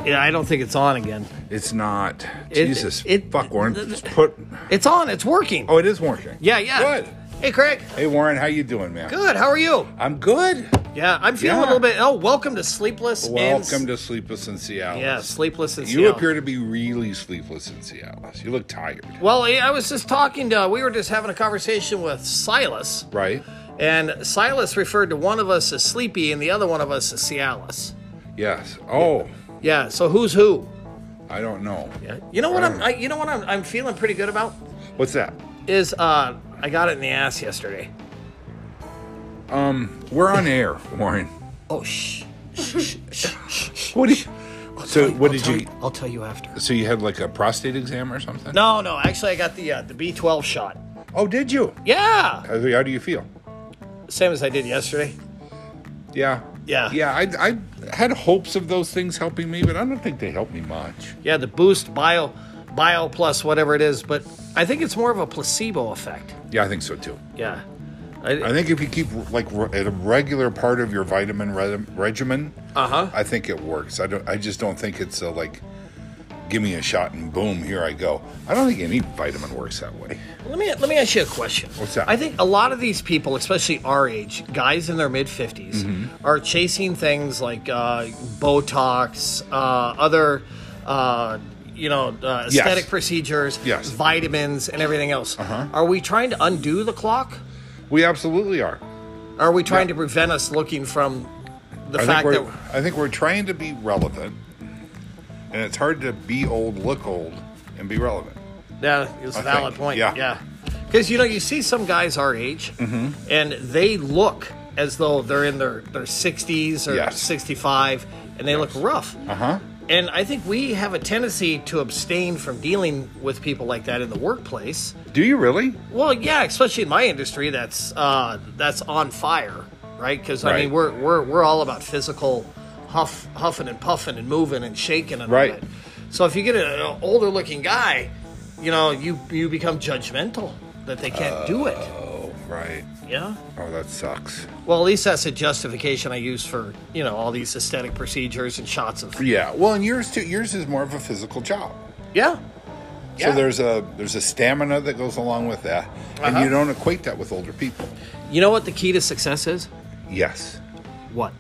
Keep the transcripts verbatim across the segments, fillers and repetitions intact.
Yeah, I don't think it's on again. It's not. It- Jesus. it- Fuck, Warren. Just put. It's on. It's working. Oh, it is working. Yeah, yeah. Good. Hey, Craig. Hey, Warren. How you doing, man? Good. How are you? I'm good. Yeah, I'm feeling Yeah. a little bit. Oh, welcome to Sleepless. Welcome in, to Sleepless in Seattle. Yeah, Sleepless in You Seattle. appear to be really sleepless in Seattle. You look tired. Well, I was just talking to, we were just having a conversation with Silas, Right? and Silas referred to one of us as Sleepy and the other one of us as Cialis. Yes. Oh, Yeah, so who's who? I don't know. Yeah. You know what I'm, I, you know what I'm, I'm feeling pretty good about? What's that? Is, uh, I got it in the ass yesterday. We're on air, Warren. Oh, shh. What did you? I'll So tell what I'll did tell you? I'll tell you after. So you had like a prostate exam or something? No, no, actually I got the, uh, the B twelve shot. Oh, did you? Yeah. How, how do you feel? Same as I did yesterday. Yeah. Yeah. Yeah. I, I had hopes of those things helping me, but I don't think they helped me much. Yeah, the Boost Bio, Bio Plus, whatever it is, but I think it's more of a placebo effect. Yeah, I think so too. Yeah. I think if you keep like re- a regular part of your vitamin re- regimen, Uh-huh. I think it works. I don't. I just don't think it's a, like, give me a shot and boom, here I go. I don't think any vitamin works that way. Let me let me ask you a question. What's that? I think a lot of these people, especially our age, guys in their mid fifties, Mm-hmm. are chasing things like uh, Botox, uh, other, uh, you know, uh, aesthetic Yes. procedures, Yes. vitamins, and everything else. Uh-huh. Are we trying to undo the clock? We absolutely are. Or are we trying Yeah. to prevent us looking from the I fact think that? we're, I think we're trying to be relevant, and it's hard to be old, look old, and be relevant. Yeah, it's a I valid think, point. yeah. Yeah. Because, you know, you see some guys our age, Mm-hmm. and they look as though they're in their, their sixties or Yes. sixty-five, and they look rough. Uh huh. And I think we have a tendency to abstain from dealing with people like that in the workplace. Do you really? Well, yeah, especially in my industry, that's uh, that's on fire, right? Because, I mean, Right. we're, we're, we're all about physical huff, huffing and puffing and moving and shaking and all Right. that. So if you get an older looking guy, you know, you you become judgmental that they can't do it. Oh, right. Yeah. Oh, that sucks. Well, at least that's a justification I use for, you know, all these aesthetic procedures and shots of. Yeah. Well, and yours too. Yours is more of a physical job. Yeah. So there's a there's a stamina that goes along with that, and Uh-huh. you don't equate that with older people. You know what the key to success is? Yes. What?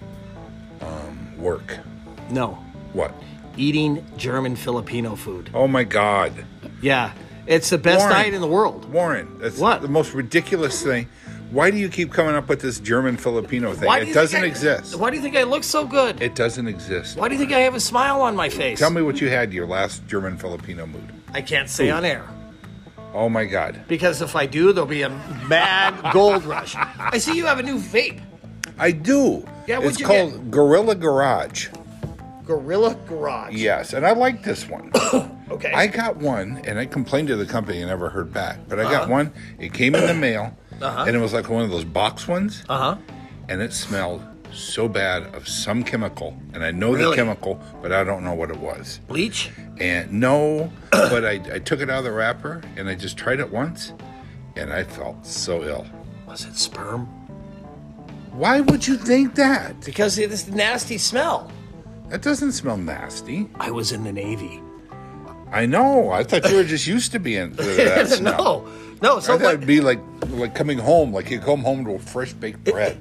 Work. No. What? Eating German Filipino food. Oh my God, Yeah. It's the best Warren. diet in the world. Warren. That's What? the most ridiculous thing. Why do you keep coming up with this German Filipino thing? Why do It you doesn't think I- exist. Why do you think I look so good? It doesn't exist. Why do you think I have a smile on my face? Tell me what you had your last German Filipino mood. I can't say on air. Oh my God. Because if I do, there'll be a mad gold rush. I see you have a new vape. I do. Yeah, what'd it's you called get? Gorilla Garage. Gorilla Garage. Yes, and I like this one. Okay. I got one, and I complained to the company and never heard back. But I got Uh-huh. one. It came in the mail, Uh-huh. and it was like one of those box ones, Uh-huh. and it smelled so bad of some chemical. And I know the Really? chemical, but I don't know what it was. Bleach? And no, but I, I took it out of the wrapper, and I just tried it once, and I felt so ill. Was it sperm? Why would you think that? Because it is nasty smell. That doesn't smell nasty. I was in the Navy. I know. I thought you were just used to being to that smell. no. No, so I thought what? it'd be like like coming home, like you come home to a fresh baked bread.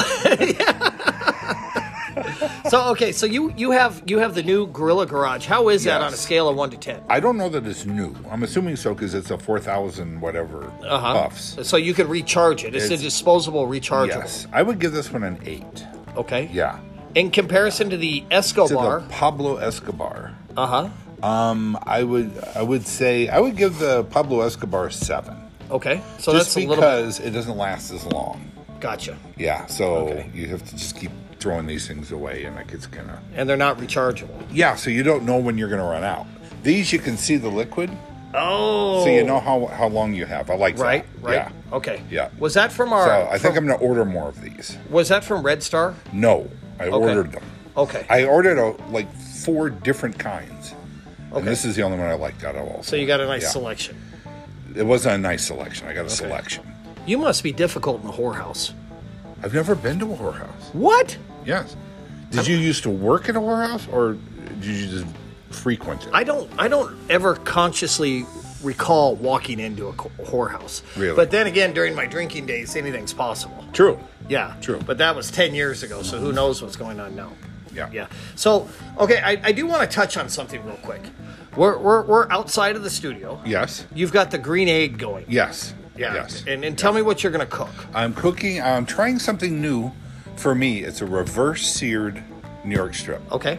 So okay, so you you have you have the new Gorilla Garage. How is that Yes. on a scale of one to ten? I don't know that it's new. I'm assuming so because it's a four thousand whatever Uh-huh. puffs. So you can recharge it. It's, a It's- disposable rechargeable. Yes, I would give this one an eight. Okay. Yeah, In comparison to the to Escobar. the Pablo Escobar. Uh huh. Um, I would I would say I would give the Pablo Escobar a seven. Okay. So just that's a little bit. because it doesn't last as long. Gotcha. Yeah, so Okay. you have to just keep throwing these things away, and like it's gonna. And they're not rechargeable. Yeah, so you don't know when you're gonna run out. These you can see the liquid. Oh. So you know how how long you have. I like Right. that. Right. Yeah. Okay. Yeah. Was that from our? So I think from- I'm going to order more of these. Was that from Red Star? No, I ordered them. Okay. I ordered a, like four different kinds. Okay. And this is the only one I liked out of all. So you got a nice Yeah. selection. It wasn't a nice selection. I got a selection. You must be difficult in the whorehouse. I've never been to a whorehouse. What? Yes. Did you used to work at a whorehouse, or did you just frequent it? I don't. I don't ever consciously recall walking into a co- whorehouse. Really? But then again, during my drinking days, anything's possible. True. Yeah. True. But that was ten years ago, so who knows what's going on now? Yeah. Yeah. So, okay, I, I do want to touch on something real quick. We're, we're, we're outside of the studio. Yes. You've got the green egg going. Yes. Yeah. Yes. And, and tell me what you're going to cook. I'm cooking. I'm trying something new. For me, it's a reverse seared New York strip, Okay.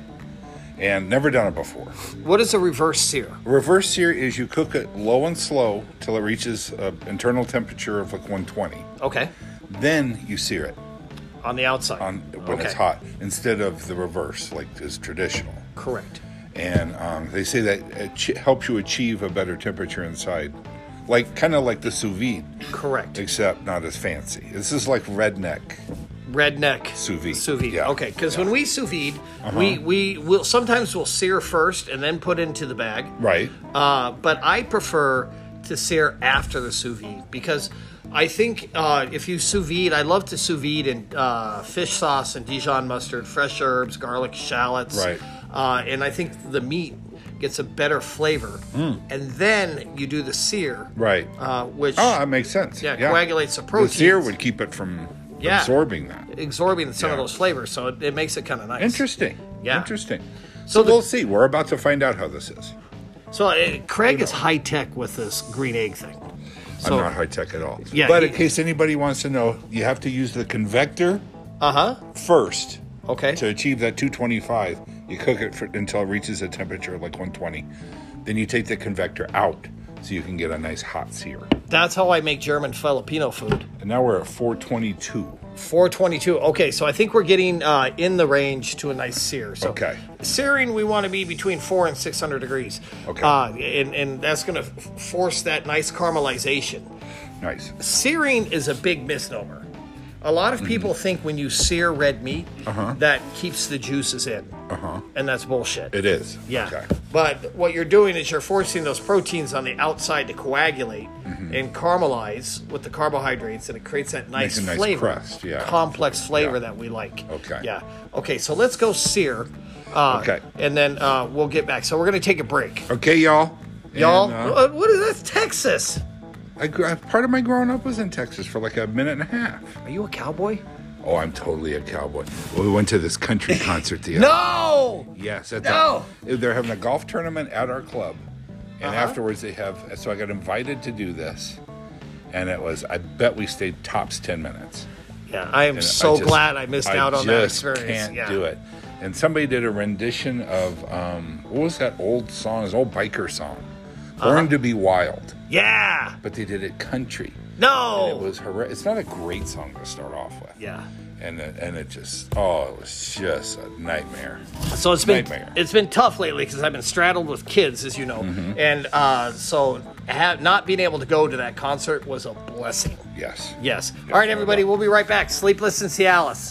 and never done it before. What is a reverse sear? Reverse sear is you cook it low and slow till it reaches an internal temperature of like one twenty. Okay. Then you sear it On the outside. on when okay. it's hot instead of the reverse like is traditional. Correct. And um, they say that it ch- helps you achieve a better temperature inside, like kind of like the sous vide, Correct. except not as fancy. This is like redneck. Redneck Sous vide. Sous vide. Yeah. Okay, because Yeah. when we sous vide, Uh-huh. we we will sometimes we'll sear first and then put into the bag. Right. Uh, but I prefer to sear after the sous vide because I think uh, if you sous vide, I love to sous vide in uh, fish sauce and Dijon mustard, fresh herbs, garlic, shallots. Right. Uh, and I think the meat gets a better flavor. And then you do the sear. Right. Uh, which Oh, that makes sense. yeah, coagulates the The proteins. sear would keep it from Yeah. absorbing that. absorbing some of Yeah. those flavors, so it, it makes it kind of nice. Interesting. Yeah. Interesting. So So, the- we'll see. We're about to find out how this is. So uh, Craig is high tech with this green egg thing. So, I'm not high tech at all. Yeah, But he- in case anybody wants to know, you have to use the convector uh huh. first Okay. to achieve that two twenty-five. You cook it for, until it reaches a temperature of like one twenty. Then you take the convector out so you can get a nice hot sear. That's how I make German Filipino food. And now we're at four twenty-two. four twenty-two. Okay, so I think we're getting uh, in the range to a nice sear. So Okay. searing, we want to be between four and six hundred degrees. Okay. Uh, and and that's going to force that nice caramelization. Nice. Searing is a big misnomer. A lot of people think when you sear red meat, that keeps the juices in, Uh-huh. and that's bullshit. It is. Yeah. Okay. But what you're doing is you're forcing those proteins on the outside to coagulate and caramelize with the carbohydrates, and it creates that nice, Makes a nice flavor, crust, yeah. complex flavor Yeah. that we like. Okay. Yeah. Okay, so let's go sear. Uh, Okay. And then uh, we'll get back. So we're going to take a break. Okay, y'all. Y'all, And, uh, uh, what is that? Texas. I, gr- I- part of my growing up was in Texas for like a minute and a half. Are you a cowboy? Oh, I'm totally a cowboy. Well, we went to this country concert the other No! Yes, at No! the, they're having a golf tournament at our club, and Uh-huh. afterwards they have. So I got invited to do this, and it was. I bet we stayed tops ten minutes. Yeah, I am And so I just- glad I missed out on that just experience. Can't yeah. do it. And somebody did a rendition of um, what was that old song? This old biker song, "Born Uh-huh. to Be Wild," Yeah. but they did it country. No. And it was horrendous. It's not a great song to start off with. Yeah. And it, and it just oh, it was just a nightmare. So it's been Nightmare. it's been tough lately because I've been straddled with kids, as you know, Mm-hmm. and uh, so ha- not being able to go to that concert was a blessing. Yes. Yes. All right, no everybody, doubt. we'll be right back. Sleepless in Cialis.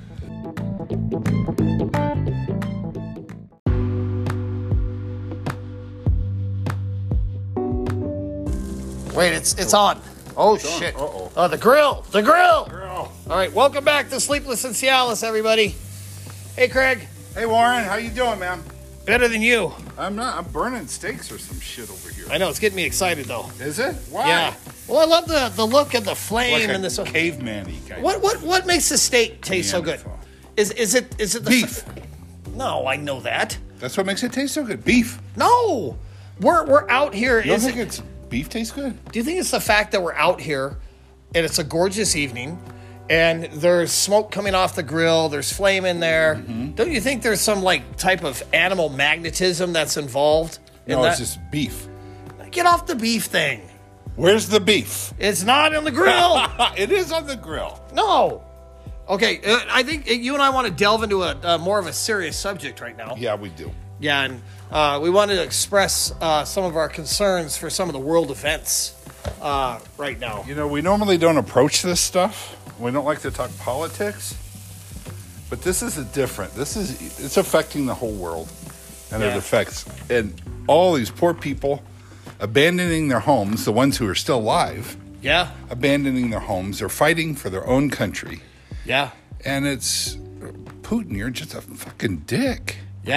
Wait, it's it's on. Oh shit! Uh-oh. Oh, the grill, the grill. Girl. All right, welcome back to Sleepless in Cialis, everybody. Hey, Craig. Hey Warren, how you doing, man? Better than you. I'm not. I'm burning steaks or some shit over here. I know it's getting me excited though. Is it? Why? Yeah. Well, I love the the look of the flame Like a and this. caveman-y kind. What what what makes the steak taste so good? Neanderthal. Is is it is it the Beef. No, I know that. That's what makes it taste so good. Beef. No, we're we're out here. You don't Is think it, it's beef tastes good? do you think it's the fact that we're out here, and it's a gorgeous evening, and there's smoke coming off the grill, there's flame in there? Mm-hmm. Don't you think there's some like type of animal magnetism that's involved in No, that? it's just beef. Get off the beef thing. Where's the beef? It's not in the grill. It is on the grill. No. Okay, uh, I think you and I want to delve into a uh, more of a serious subject right now. Yeah, we do. Yeah, and uh, we wanted to express uh, some of our concerns for some of the world events uh, right now. You know, we normally don't approach this stuff. We don't like to talk politics. But this is a different. This is it's affecting the whole world. And Yeah. it affects and all these poor people abandoning their homes, the ones who are still alive, Yeah, abandoning their homes, they're fighting for their own country. yeah, And it's Putin, you're just a fucking dick. yeah.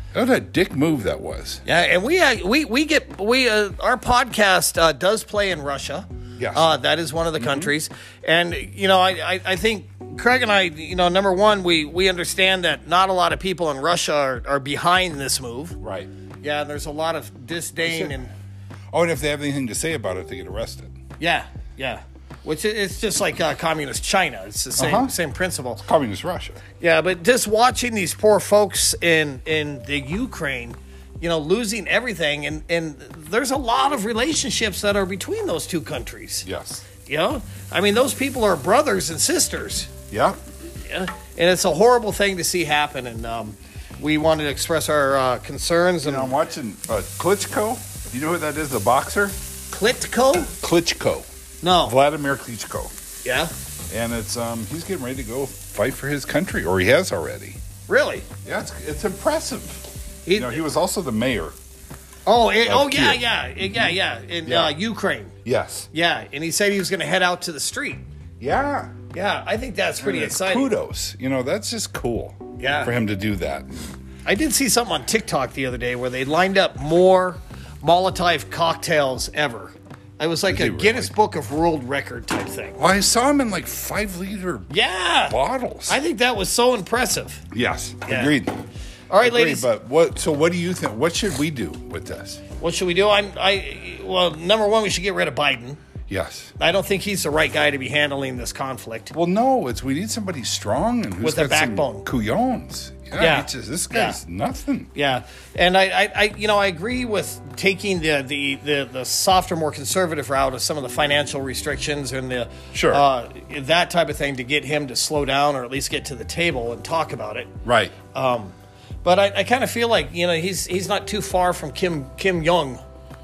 What a dick move that was. Yeah, and we uh, we we get we uh, our podcast uh, does play in Russia. Yes. Uh, that is one of the mm-hmm. countries, and you know I, I, I think Craig and I, you know, number one, we we understand that not a lot of people in Russia are, are behind this move. Right. Yeah, there's a lot of disdain and. Oh, and if they have anything to say about it, they get arrested. Yeah, yeah. Which it's just like uh, communist China. It's the same uh-huh. same principle. It's communist Russia. Yeah, but just watching these poor folks in in the Ukraine, you know, losing everything, and and there's a lot of relationships that are between those two countries. Yes. You know, I mean, those people are brothers and sisters. Yeah. Yeah, and it's a horrible thing to see happen, and um, we wanted to express our uh, concerns. And you know, I'm watching uh, Klitschko. You know who that is? The boxer. Klitschko. Klitschko. No. Vladimir Klitschko. Yeah. And it's um he's getting ready to go fight for his country, or he has already. Really? Yeah, it's, it's impressive. He, you know, he was also the mayor. Oh, it, oh yeah, yeah, yeah, yeah, in yeah. Uh, Ukraine. Yes. Yeah, and he said he was going to head out to the street. Yeah. Yeah, I think that's pretty exciting. Kudos. You know, that's just cool. Yeah. For him to do that. I did see something on TikTok the other day where they lined up more Molotov cocktails ever. It was like a Guinness really? Book of World Record type thing. Well, I saw him in like five liter yeah. bottles. I think that was so impressive. Yes, yeah. agreed. All right, agreed, ladies. But what? So, what do you think? What should we do with this? What should we do? I'm. I well, number one, we should get rid of Biden. Yes. I don't think he's the right guy to be handling this conflict. Well, no, it's we need somebody strong and who's with got a backbone. Some couillons. Yeah, yeah. Just, this guy's yeah. nothing. Yeah, and I, I, I, you know, I agree with taking the, the, the, the softer, more conservative route of some of the financial restrictions and the sure uh, that type of thing to get him to slow down or at least get to the table and talk about it. Right. Um, but I, I kind of feel like you know he's he's not too far from Kim Kim Jong.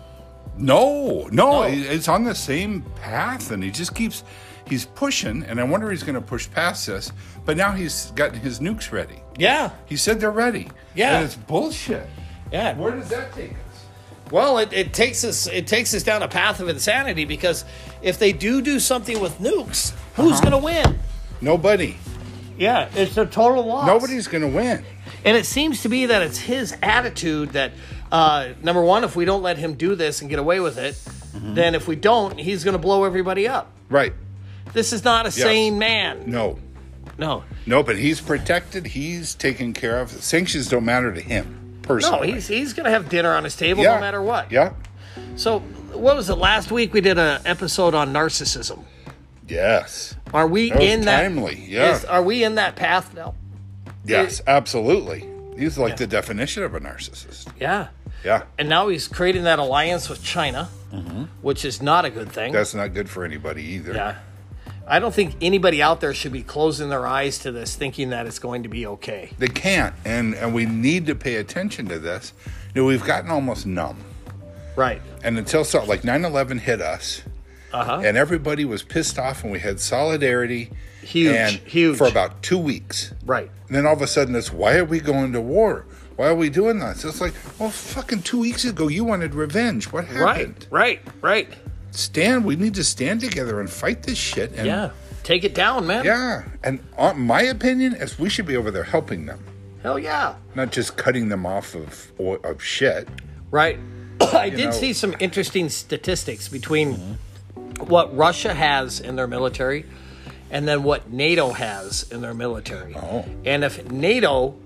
No, no, no, it's on the same path, and he just keeps he's pushing, and I wonder if he's going to push past this. But now he's gotten his nukes ready. Yeah. He said they're ready. Yeah. And it's bullshit. Yeah. Where does that take us? Well, it, it takes us it takes us down a path of insanity because if they do do something with nukes, who's uh-huh. going to win? Nobody. Yeah, it's a total loss. Nobody's going to win. And it seems to be that it's his attitude that, uh, number one, if we don't let him do this and get away with it, mm-hmm. then if we don't, he's going to blow everybody up. Right. This is not a yes. sane man. No. No. No, but he's protected. He's taken care of. Sanctions don't matter to him personally. No, he's he's going to have dinner on his table yeah. no matter what. Yeah. So, what was it? Last week we did an episode on narcissism. Yes. Are we that was in timely. that? Yeah. Is, are we in that path now? Yes, it, absolutely. He's like yeah. the definition of a narcissist. Yeah. Yeah. And now he's creating that alliance with China, mm-hmm. which is not a good thing. That's not good for anybody either. Yeah. I don't think anybody out there should be closing their eyes to this, thinking that it's going to be okay. They can't, and and we need to pay attention to this. You know, we've gotten almost numb. Right. And until so, like nine eleven hit us, uh-huh. and everybody was pissed off, and we had solidarity. Huge, and huge. For about two weeks. Right. And then all of a sudden it's, why are we going to war? Why are we doing this? It's like, well, fucking two weeks ago you wanted revenge. What happened? Right, right, right. Stand. We need to stand together and fight this shit. And, yeah. Take it down, man. Yeah. And uh, my opinion is we should be over there helping them. Hell yeah. Not just cutting them off of of shit. Right. I did know. see some interesting statistics between mm-hmm. what Russia has in their military and then what NATO has in their military. Oh. And if NATO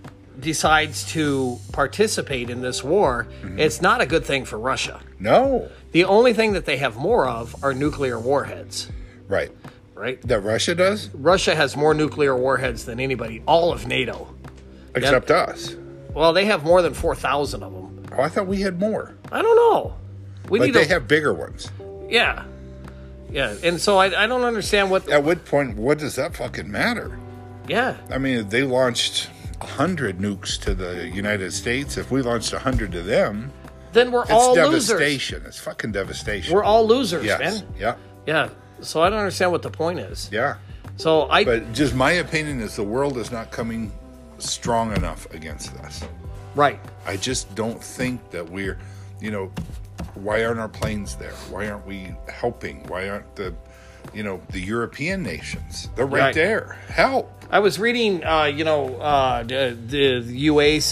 decides to participate in this war, mm-hmm. it's not a good thing for Russia. No. The only thing that they have more of are nuclear warheads. Right. Right? That Russia does? Russia has more nuclear warheads than anybody, all of NATO. Except that, us. Well, they have more than four thousand of them. Oh, I thought we had more. I don't know. We but need they to, have bigger ones. Yeah. Yeah, and so I, I don't understand what... At what point, what does that fucking matter? Yeah. I mean, they launched one hundred nukes to the United States. If we launched one hundred to them, then we're it's all devastation. losers. It's fucking devastation. We're all losers, yes. man. Yeah. Yeah. So I don't understand what the point is. Yeah. So I... But just my opinion is the world is not coming strong enough against this. Right. I just don't think that we're, you know, why aren't our planes there? Why aren't we helping? Why aren't the, you know, the European nations? They're right, right. there. Help. I was reading, uh, you know, uh, the, the U A sent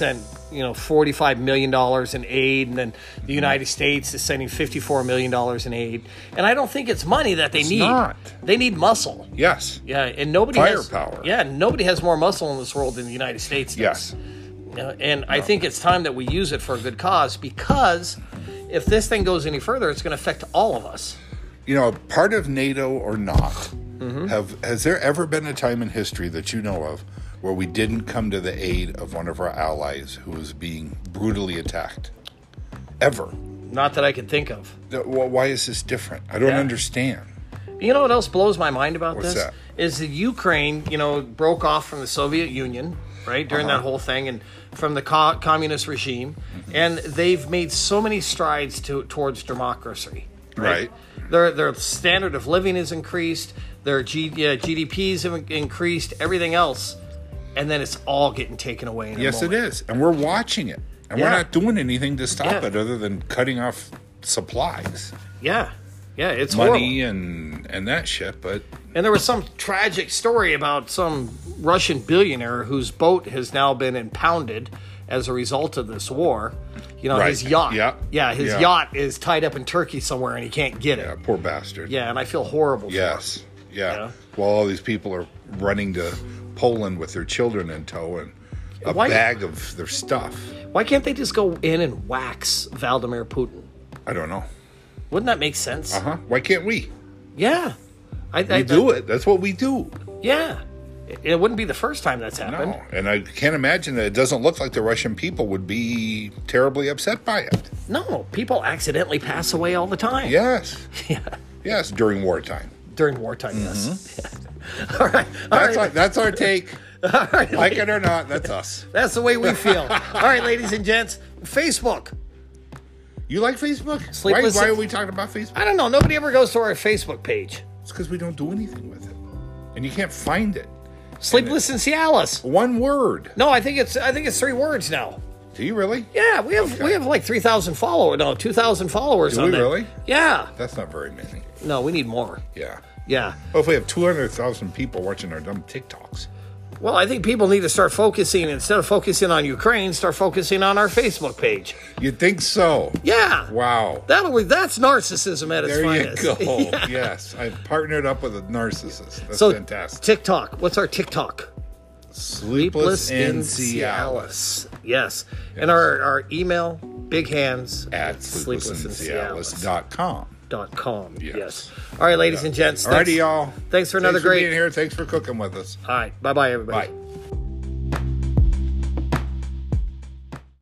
you know, forty-five million dollars in aid, and then the United States is sending fifty-four million dollars in aid. And I don't think it's money that they It's need. not. They need muscle. Yes. Yeah, and nobody Firepower. has, yeah, nobody has more muscle in this world than the United States does. Yes. Uh, and I think it's time that we use it for a good cause, because if this thing goes any further, it's going to affect all of us. You know, part of NATO or not, Mm-hmm. have has there ever been a time in history that you know of where we didn't come to the aid of one of our allies who was being brutally attacked? Ever. Not that I can think of. Th- well, why is this different? I don't Yeah. understand. You know what else blows my mind about What's this? that? Is the Ukraine, you know, broke off from the Soviet Union, right, during Uh-huh. that whole thing, and from the co- communist regime, Mm-hmm. and they've made so many strides to, towards democracy. Right. Their their standard of living is increased, their G, uh, G D Ps have increased, everything else, and then it's all getting taken away. In a Yes, it moment. is. And we're watching it. And we're Yeah. not doing anything to stop Yeah. it other than cutting off supplies. Yeah, yeah, it's horrible. Money and, and that shit, but And there was some tragic story about some Russian billionaire whose boat has now been impounded as a result of this war. You know, Right. his yacht. Yeah. Yeah, his Yeah. yacht is tied up in Turkey somewhere and he can't get it. yeah, poor bastard. Yeah, and I feel horrible for him. Yes. Yeah. Yeah. While all these people are running to Poland with their children in tow and a Why- bag of their stuff. Why can't they just go in and wax Vladimir Putin? I don't know. Wouldn't that make sense? Uh huh. Why can't we? Yeah. I, We do it. That's what we do. Yeah. It, it wouldn't be the first time that's happened. No. And I can't imagine that it doesn't look like the Russian people would be terribly upset by it. No, people accidentally pass away all the time. Yes. Yeah. Yes, during wartime. During wartime, yes. all right. All Mm-hmm. That's, right. our, that's our take. All right. Like it or not, that's us. That's the way we feel. All right, ladies and gents, Facebook. You like Facebook? Why, Sleepless- why are we talking about Facebook? I don't know. Nobody ever goes to our Facebook page. It's because we don't do anything with it. And you can't find it. Sleepless in Cialis. One word. No, I think it's I think it's three words now. Do you really? Yeah, we have Okay. we have like three thousand followers. No, two thousand followers Do on we that. really? Yeah. That's not very many. No, we need more. Yeah. Yeah. Well, if we have two hundred thousand people watching our dumb TikToks. Well, I think people need to start focusing, instead of focusing on Ukraine, start focusing on our Facebook page. You think so? Yeah. Wow. That'll be, that's narcissism at its There you finest. go. Yeah. Yes. I've partnered up with a narcissist. That's So fantastic. TikTok. What's our TikTok? Sleepless in Cialis. Yes. And our, our email, big hands At sleepless in Cialis dot com. dot com. Yes. Yes. All right, ladies and gents. Alrighty, y'all. Thanks for another Thanks for great. being here. Thanks for cooking with us. All right. Bye bye, everybody. Bye.